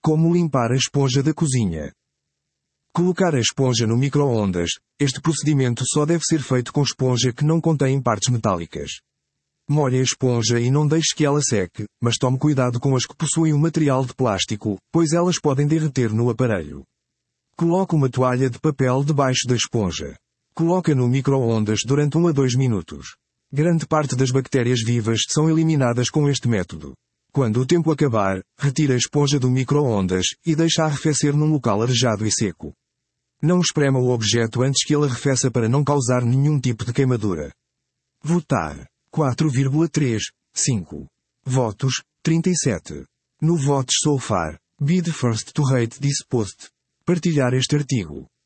Como limpar a esponja da cozinha? Colocar a esponja no micro-ondas. Este procedimento só deve ser feito com esponja que não contém partes metálicas. Molhe a esponja e não deixe que ela seque, mas tome cuidado com as que possuem um material de plástico, pois elas podem derreter no aparelho. Coloque uma toalha de papel debaixo da esponja. Coloque-a no micro-ondas durante 1 a 2 minutos. Grande parte das bactérias vivas são eliminadas com este método. Quando o tempo acabar, retire a esponja do micro-ondas e deixe-a arrefecer num local arejado e seco. Não esprema o objeto antes que ele arrefeça para não causar nenhum tipo de queimadura. Votar. 4,35. Votos, 37. No Votes So Far, be the first to rate this post. Partilhar este artigo.